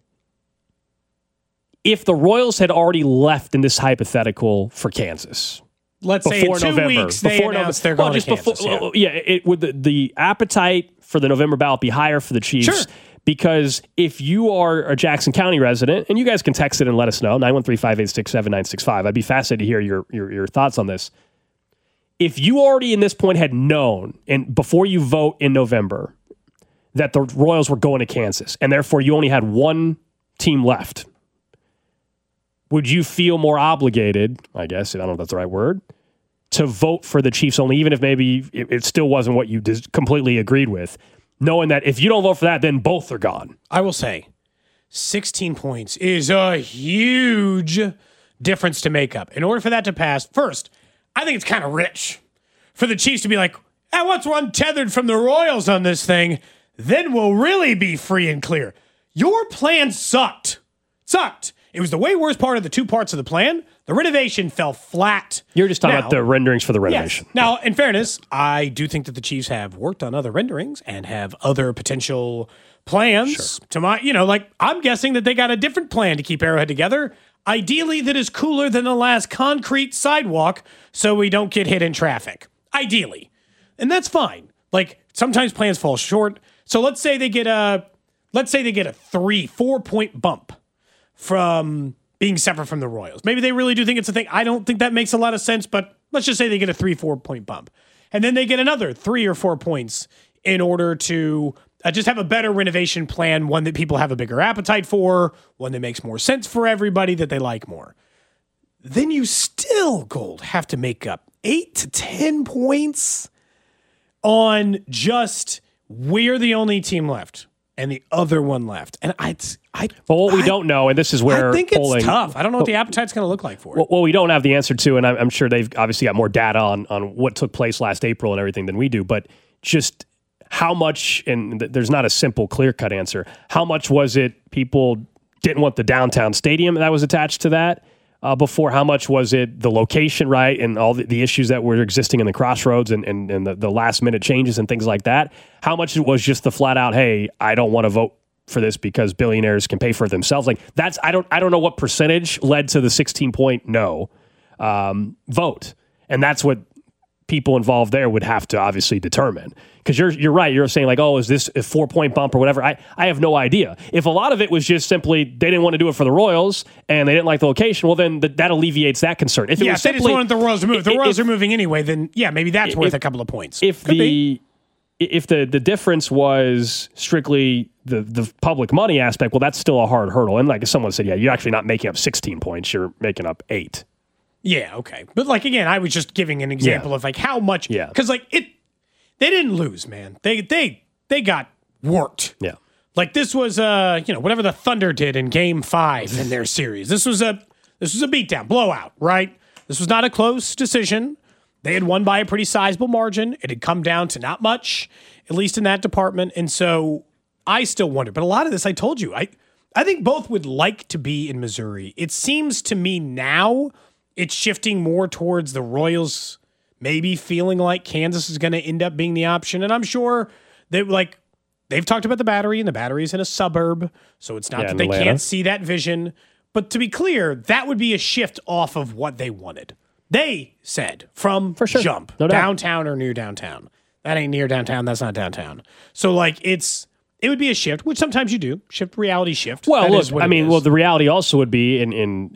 if the Royals had already left in this hypothetical for Kansas, let's say in 2 weeks they announced they're going to Kansas. Would the appetite for the November ballot be higher for the Chiefs? Sure. Because if you are a Jackson County resident, and you guys can text it and let us know, 913-586-7965. I'd be fascinated to hear your thoughts on this. If you already in this point had known, and before you vote in November, that the Royals were going to Kansas, and therefore you only had one team left, would you feel more obligated, I guess, I don't know if that's the right word, to vote for the Chiefs only, even if maybe it still wasn't what you completely agreed with, knowing that if you don't vote for that, then both are gone? I will say 16 points is a huge difference to make up. In order for that to pass, first, I think it's kind of rich for the Chiefs to be like, once we're untethered from the Royals on this thing, then we'll really be free and clear. Your plan sucked. It was the way worst part of the two parts of the plan. The renovation fell flat. You're just talking about the renderings for the renovation. Yes. Now, in fairness, I do think that the Chiefs have worked on other renderings and have other potential plans. Sure. I'm guessing that they got a different plan to keep Arrowhead together. Ideally, that is cooler than the last concrete sidewalk so we don't get hit in traffic. Ideally. And that's fine. Sometimes plans fall short. So let's say they get a 3-4 point bump from being separate from the Royals. Maybe they really do think it's a thing. I don't think that makes a lot of sense, but let's just say they get a 3-4 point bump. And then they get another 3 or 4 points in order to just have a better renovation plan, one that people have a bigger appetite for, one that makes more sense for everybody, that they like more. Then you still, Gold, have to make up 8 to 10 points on just we're the only team left and the other one left. And we don't know, and this is where I think it's tough. I don't know what the appetite's going to look like for it. Well, we don't have the answer to, and I'm sure they've obviously got more data on what took place last April and everything than we do, but just how much, and there's not a simple, clear-cut answer, how much was it people didn't want the downtown stadium that was attached to that before? How much was it the location, right, and all the issues that were existing in the crossroads and the last-minute changes and things like that? How much it was just the flat-out, hey, I don't want to vote for this because billionaires can pay for it themselves? That's I don't know what percentage led to the 16-point no vote, and that's what people involved there would have to obviously determine. Because you're right. You're saying is this a 4-point bump or whatever? I have no idea. If a lot of it was just simply they didn't want to do it for the Royals and they didn't like the location, well, then that alleviates that concern. If it was simply, they just wanted the Royals to move. The Royals are moving anyway, then maybe that's worth a couple of points. If if the difference was strictly the public money aspect, well, that's still a hard hurdle. And like someone said, yeah, you're actually not making up 16 points. You're making up 8. Yeah, okay. But like, again, I was just giving an example of like how much, because like they didn't lose, man. They got worked. Yeah. Like this was, whatever the Thunder did in Game 5 in their series. This was a beatdown, blowout, right? This was not a close decision. They had won by a pretty sizable margin. It had come down to not much, at least in that department. And so I still wonder. But a lot of this, I told you, I think both would like to be in Missouri. It seems to me now it's shifting more towards the Royals maybe feeling like Kansas is going to end up being the option. And I'm sure they've talked about the Battery, and the Battery's in a suburb. So it's not that they can't see that vision. But to be clear, that would be a shift off of what they wanted. They said from jump, downtown or near downtown. That ain't near downtown. That's not downtown. So like it would be a shift, which sometimes you do. Reality shift. Well, look, the reality also would be in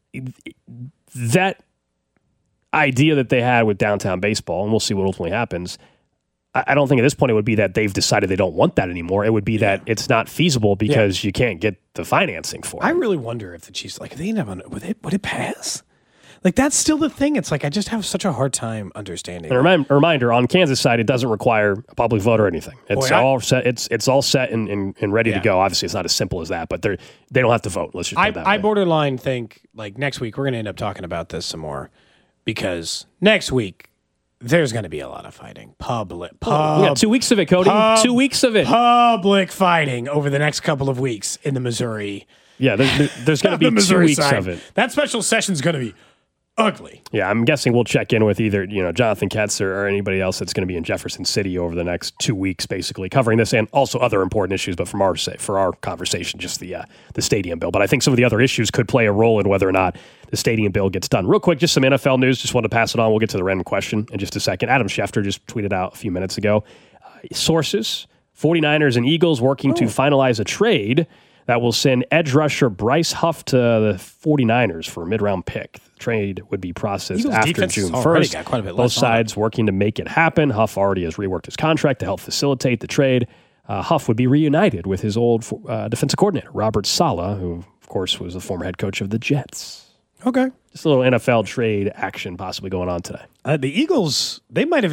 that idea that they had with downtown baseball, and we'll see what ultimately happens. I don't think at this point it would be that they've decided they don't want that anymore. It would be that it's not feasible because you can't get the financing for it. I really wonder if the Chiefs, like, if they end up would it pass? Like, that's still the thing. It's like I just have such a hard time understanding. And a reminder, on Kansas side, it doesn't require a public vote or anything. It's all set. It's all set and ready to go. Obviously, it's not as simple as that, but they don't have to vote. Let's just put it that way. I borderline think, like, next week we're going to end up talking about this some more because next week there's going to be a lot of fighting. We got 2 weeks of it, Cody. 2 weeks of it. Public fighting over the next couple of weeks in the Missouri. Yeah, there's going to be 2 weeks of it. That special session's going to be ugly. Yeah, I'm guessing we'll check in with either Jonathan Ketzer or anybody else that's going to be in Jefferson City over the next 2 weeks, basically covering this and also other important issues. But for our conversation, just the stadium bill. But I think some of the other issues could play a role in whether or not the stadium bill gets done. Real quick, just some NFL news. Just wanted to pass it on. We'll get to the random question in just a second. Adam Schefter just tweeted out a few minutes ago. Sources: 49ers and Eagles working to finalize a trade that will send edge rusher Bryce Huff to the 49ers for a mid-round pick. The trade would be processed after June 1st. Both sides working to make it happen. Huff already has reworked his contract to help facilitate the trade. Huff would be reunited with his old defensive coordinator, Robert Saleh, who, of course, was the former head coach of the Jets. Okay. Just a little NFL trade action possibly going on today. The Eagles, they might have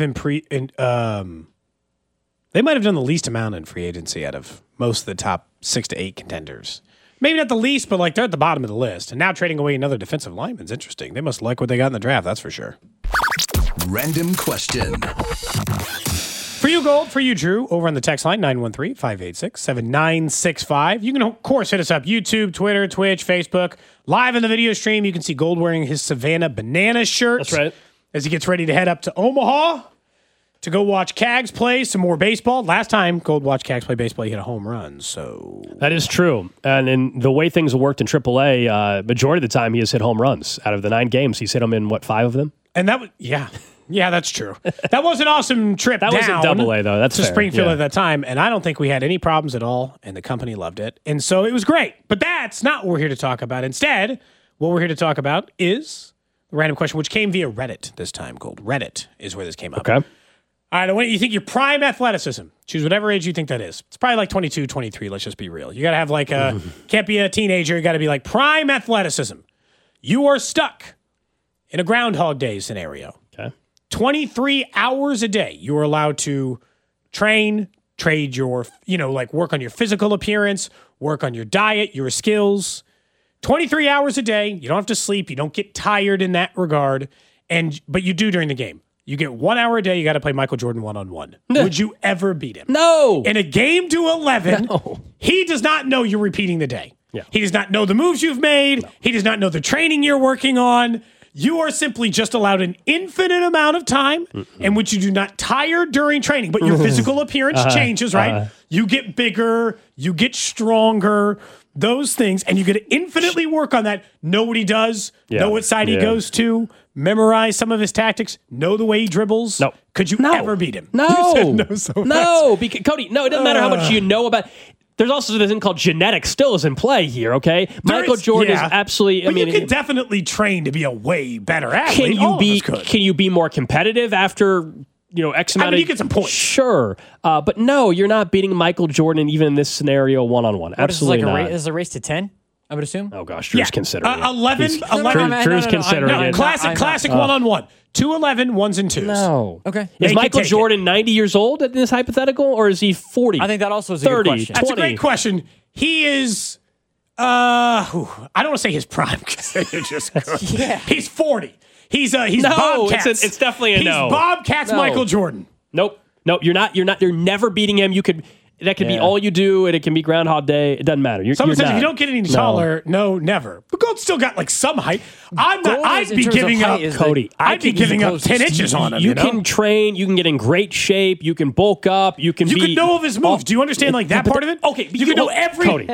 they might have done the least amount in free agency out of most of the top 6 to 8 contenders. Maybe not the least, but like they're at the bottom of the list. And now trading away another defensive lineman is interesting. They must like what they got in the draft, that's for sure. Random question. For you, Gold. For you, Drew. Over on the text line, 913-586-7965. You can, of course, hit us up. YouTube, Twitter, Twitch, Facebook. Live in the video stream, you can see Gold wearing his Savannah Banana shirt. That's right. As he gets ready to head up to Omaha to go watch Cags play some more baseball. Last time Gold watched Cags play baseball, he hit a home run. So that is true. And in the way things have worked in AAA, majority of the time he has hit home runs. Out of the 9 games, he's hit them in, 5 of them? And that was, yeah, that's true. That was an awesome trip that down. That was a AA, though. That's to fair. Springfield at that time. And I don't think we had any problems at all. And the company loved it. And so it was great. But that's not what we're here to talk about. Instead, what we're here to talk about is the random question, which came via Reddit this time, Gold. Reddit is where this came up. Okay. All right, I want you think your prime athleticism. Choose whatever age you think that is. It's probably like 22, 23. Let's just be real. You got to have like can't be a teenager. You got to be like prime athleticism. You are stuck in a Groundhog Day scenario. Okay. 23 hours a day. You are allowed to trade your, work on your physical appearance, work on your diet, your skills. 23 hours a day. You don't have to sleep. You don't get tired in that regard. But you do during the game. You get 1 hour a day. You got to play Michael Jordan one-on-one. Would you ever beat him? No. In a game to 11, he does not know you're repeating the day. Yeah. He does not know the moves you've made. No. He does not know the training you're working on. You are simply just allowed an infinite amount of time in which you do not tire during training, but your physical appearance changes, right? You get bigger, you get stronger, those things, and you get to infinitely work on that. Know what he does, know what side he goes to, memorize some of his tactics, know the way he dribbles. No. Could you ever beat him? No. You said no so fast. No, because, Cody, no, it doesn't matter how much you know about. There's also this thing called genetics still is in play here, okay? Michael Jordan is absolutely... But you can definitely train to be a way better athlete. Can you be more competitive after X amount. you get some points. Sure, but no, you're not beating Michael Jordan even in this scenario one-on-one. Absolutely not. Is a race to 10? I would assume. Oh gosh, Drew's considering it. 11. Drew's considering it. Classic one-on-one. 2 11, 1s and 2s. No. Okay. Is Michael Jordan 90 years old in this hypothetical, or is he 40? I think that also is a 30, good question. 20. That's a great question. He is, I don't want to say his prime because you're just good. Yeah. He's 40. He's No, Bobcats. it's definitely a no. He's Bobcats Michael Jordan. Nope. You're never beating him. That could be all you do, and it can be Groundhog Day. It doesn't matter. Someone says if you don't get any taller, no, never. But Gold's still got some height. I'd be giving up, Cody. I'd be giving up 10 inches on him. You can train. You can get in great shape. You can bulk up. You can could know of his moves. Do you understand that part of it? Okay, you can know every. Cody.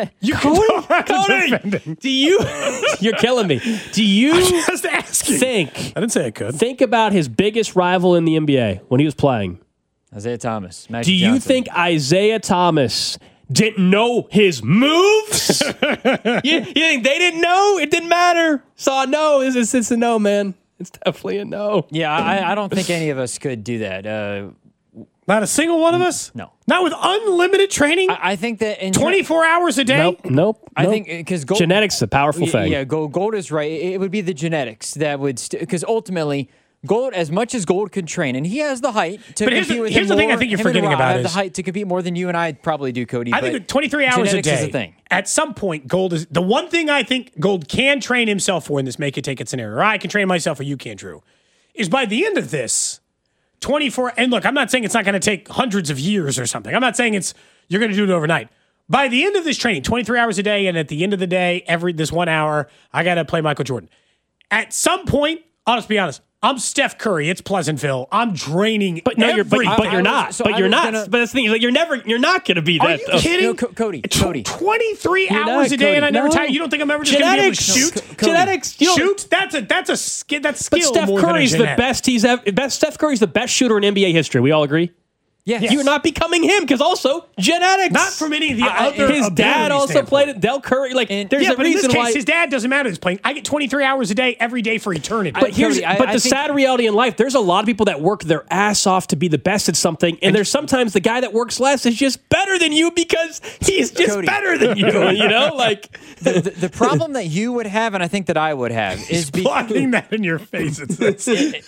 Cody. Do you? You're killing me. Do you just asking. think? I didn't say I could. Think about his biggest rival in the NBA when he was playing. Isaiah Thomas. Do you think Isaiah Thomas didn't know his moves? you think they didn't know? It didn't matter. So no, it's a no, man. It's definitely a no. Yeah, I don't think any of us could do that. Not a single one of us? No. Not with unlimited training? I think that in 24 hours a day? Nope. I think because genetics is a powerful thing. Yeah, Gold is right. It would be the genetics that would because ultimately Gold, as much as Gold could train, and he has the height to compete with. Here's the thing I think you're forgetting about is the height to compete more than you and I probably do, Cody. I think 23 hours a day. Is a thing. At some point, Gold is the one thing I think Gold can train himself for in this make it take it scenario. Or I can train myself, or you can, Drew. Is by the end of this 24. And look, I'm not saying it's not going to take hundreds of years or something. I'm not saying you're going to do it overnight. By the end of this training, 23 hours a day, and at the end of the day, this 1 hour, I got to play Michael Jordan. At some point, let's be honest. I'm Steph Curry. It's Pleasantville. I'm draining. But no, you're not. But that's the thing. You're not going to be that. Are you kidding? No, Cody. 23 hours a day, and I never tire. You don't think I'm ever just going to be able to shoot? Genetics. Shoot. That's skill. But Steph Curry's the best. Steph Curry's the best shooter in NBA history. We all agree. Yes. You're not becoming him because also genetics. Not from any of the other. His dad also played at Del Curry. There's a but reason in this why case, his dad doesn't matter. He's playing. I get 23 hours a day every day for eternity. But the sad reality in life, there's a lot of people that work their ass off to be the best at something, and there's sometimes the guy that works less is just better than you because he's just better than you. The problem that you would have, and I think that I would have, is blocking that in your face. I think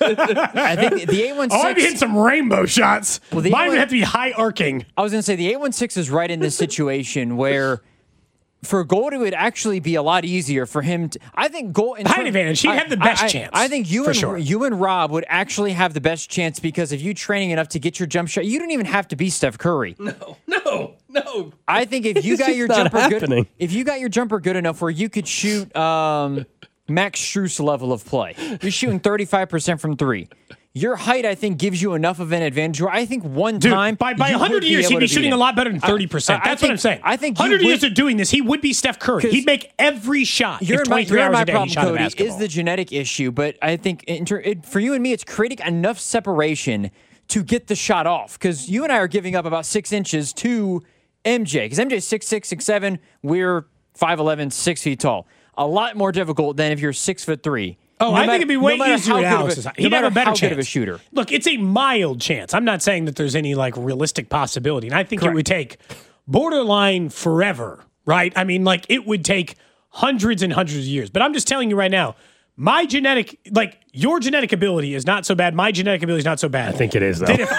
the 816. Oh, I'd be hitting some rainbow shots. Well, mine would have to be high arcing. I was going to say the 816 is right in this situation where for Gold it would actually be a lot easier for him to. I think Gold height advantage. He'd have the best chance. I think you and Rob would actually have the best chance because of you training enough to get your jump shot. You don't even have to be Steph Curry. No. I think if you got your jumper good, if you got your jumper good enough where you could shoot Max Strus level of play, you're shooting 35% from three. Your height, I think, gives you enough of an advantage. Where I think time by 100 years, he'd be shooting a lot better than 30%. That's what I'm saying. I think 100 years of doing this, he would be Steph Curry. He'd make every shot. You're 23 hours a day, problem, he shot a Cody, basketball. is the genetic issue. But I think for you and me, it's creating enough separation to get the shot off. Because you and I are giving up about 6 inches to MJ. Because MJ's 6'6", 6'7". We're 5'11", 6 feet tall. A lot more difficult than if you're 6'3". Oh, I think it'd be way easier to Alex. He'd have a better chance. Of a shooter. Look, it's a mild chance. I'm not saying that there's any realistic possibility. And I think it would take borderline forever, right? I mean, it would take hundreds and hundreds of years. But I'm just telling you right now, my genetic, your genetic ability is not so bad. My genetic ability is not so bad. I think it is, though. That if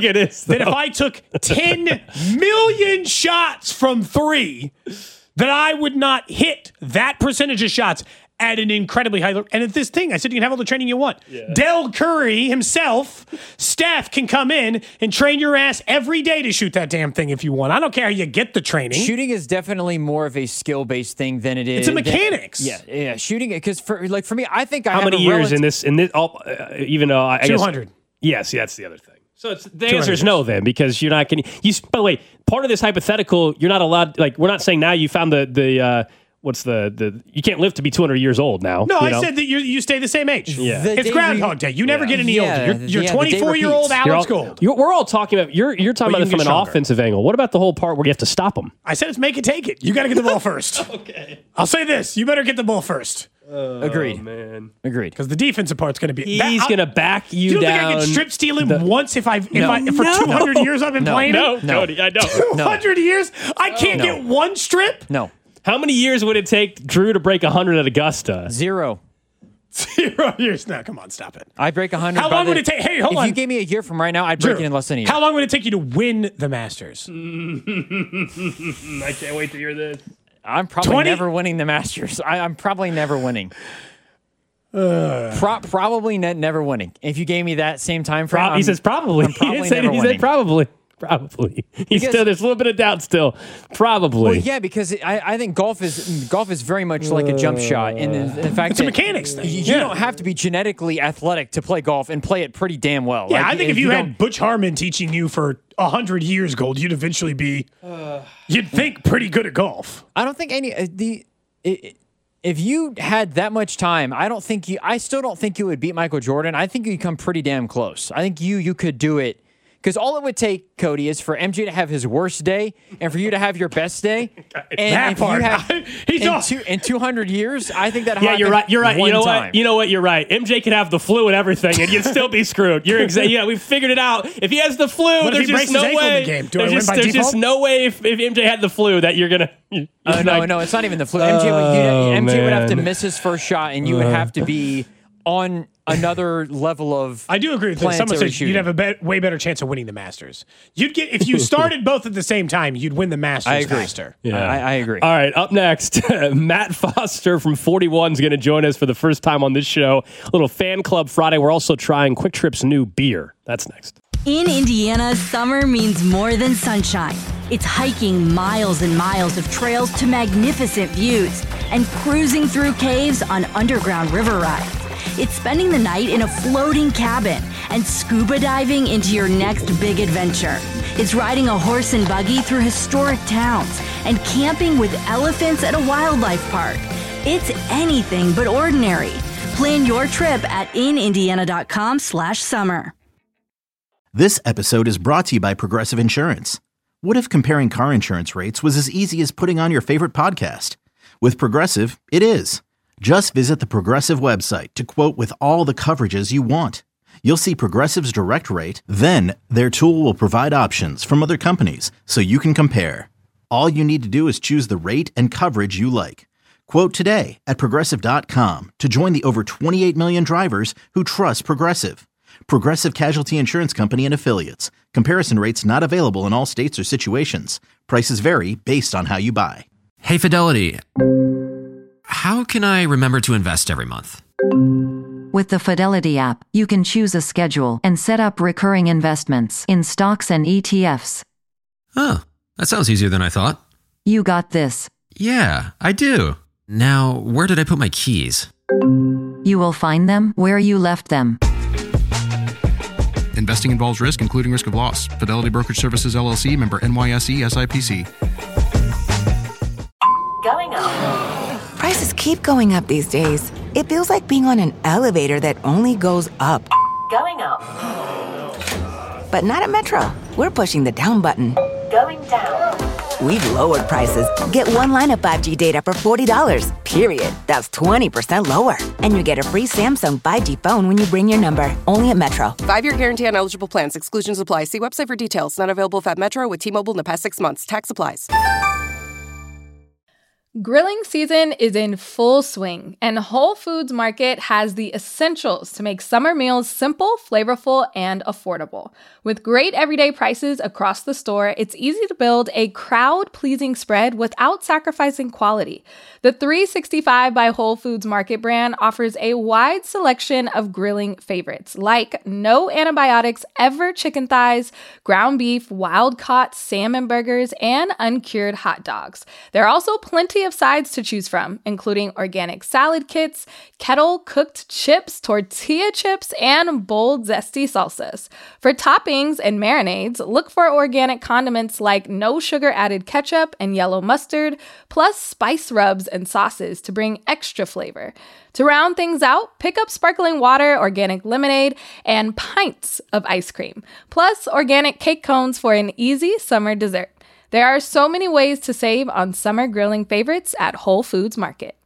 I took 10 million shots from three, that I would not hit that percentage of shots at an incredibly high level. And at this thing, I said you can have all the training you want. Yeah. Del Curry himself, Steph can come in and train your ass every day to shoot that damn thing if you want. I don't care how you get the training. Shooting is definitely more of a skill-based thing than it is. It's a mechanics. Yeah. Shooting, because for me, I think how many years in this? Even though I 200. Yes, that's the other thing. So the answer is no, then, because you're not going to. By the way, part of this hypothetical, you're not allowed. We're not saying now you found the you can't live to be 200 years old now. No, I said that you stay the same age. Yeah. It's Groundhog Day. You never get any older. You're 24-year-old Alex Gold. We're all talking about, you're talking about it from an offensive angle. What about the whole part where you have to stop them? I said it's make it take it. You got to get the ball first. Okay. I'll say this. You better get the ball first. Agreed. Man. Agreed. Because the defensive part's going to be... He's going to back you down. You don't think I can strip steal him once for 200 years I've been playing him? No, Cody, I don't. 200 years? I can't get one strip? No. How many years would it take Drew to break 100 at Augusta? 0. 0 years? No, come on, stop it. I'd break 100. How long would it take? Hey, hold on. If you gave me a year from right now, I'd break it in less than a year. How long would it take you to win the Masters? I can't wait to hear this. I'm probably never winning the Masters. I'm probably never winning. Probably never winning. If you gave me that same time frame, he says probably. He said probably. Probably. There's a little bit of doubt still. Probably. Well, yeah, because I think golf is very much like a jump shot. And in fact, it's a mechanics thing. You don't have to be genetically athletic to play golf and play it pretty damn well. Yeah, I think if you had Butch Harmon teaching you for 100 years, Gold, you'd eventually be, you'd think, pretty good at golf. I don't think if you had that much time, I still don't think you would beat Michael Jordan. I think you come pretty damn close. I think you could do it. Because all it would take, Cody, is for MJ to have his worst day and for you to have your best day. And if you have in 200 years, I think that happens. Yeah, you're right. You know what? You're right. MJ could have the flu and everything, and you'd still be screwed. You're Yeah, we figured it out. If he has the flu, there's just no way. There's just no way if MJ had the flu that you're gonna. No, it's not even the flu. MJ would have to miss his first shot, and you would have to be on another level of. I do agree with this. Someone said you'd have a way better chance of winning the Masters. You'd get if you started both at the same time, you'd win the Masters faster. Yeah, I agree. All right, up next, Matt Foster from 41 is going to join us for the first time on this show. A little fan club Friday. We're also trying Quick Trip's new beer. That's next. In Indiana, summer means more than sunshine. It's hiking miles and miles of trails to magnificent views and cruising through caves on underground river rides. It's spending the night in a floating cabin and scuba diving into your next big adventure. It's riding a horse and buggy through historic towns and camping with elephants at a wildlife park. It's anything but ordinary. Plan your trip at inindiana.com/summer. This episode is brought to you by Progressive Insurance. What if comparing car insurance rates was as easy as putting on your favorite podcast? With Progressive, it is. Just visit the Progressive website to quote with all the coverages you want. You'll see Progressive's direct rate, then their tool will provide options from other companies so you can compare. All you need to do is choose the rate and coverage you like. Quote today at Progressive.com to join the over 28 million drivers who trust Progressive. Progressive Casualty Insurance Company and Affiliates. Comparison rates not available in all states or situations. Prices vary based on how you buy. Hey, Fidelity. How can I remember to invest every month? With the Fidelity app, you can choose a schedule and set up recurring investments in stocks and ETFs. Oh, that sounds easier than I thought. You got this. Yeah, I do. Now, where did I put my keys? You will find them where you left them. Investing involves risk, including risk of loss. Fidelity Brokerage Services, LLC, member NYSE, SIPC. Going up. Prices keep going up these days. It feels like being on an elevator that only goes up. Going up. But not at Metro. We're pushing the down button. Going down. We've lowered prices. Get one line of 5G data for $40, period. That's 20% lower. And you get a free Samsung 5G phone when you bring your number. Only at Metro. 5-year guarantee on eligible plans. Exclusions apply. See website for details. Not available at Metro with T-Mobile in the past 6 months. Tax applies. Grilling season is in full swing, and Whole Foods Market has the essentials to make summer meals simple, flavorful, and affordable. With great everyday prices across the store, it's easy to build a crowd-pleasing spread without sacrificing quality. The 365 by Whole Foods Market brand offers a wide selection of grilling favorites, like no antibiotics ever chicken thighs, ground beef, wild-caught salmon burgers, and uncured hot dogs. There are also plenty of sides to choose from, including organic salad kits, kettle-cooked chips, tortilla chips, and bold, zesty salsas. For toppings and marinades, look for organic condiments like no sugar-added ketchup and yellow mustard, plus spice rubs and sauces to bring extra flavor. To round things out, pick up sparkling water, organic lemonade, and pints of ice cream, plus organic cake cones for an easy summer dessert. There are so many ways to save on summer grilling favorites at Whole Foods Market.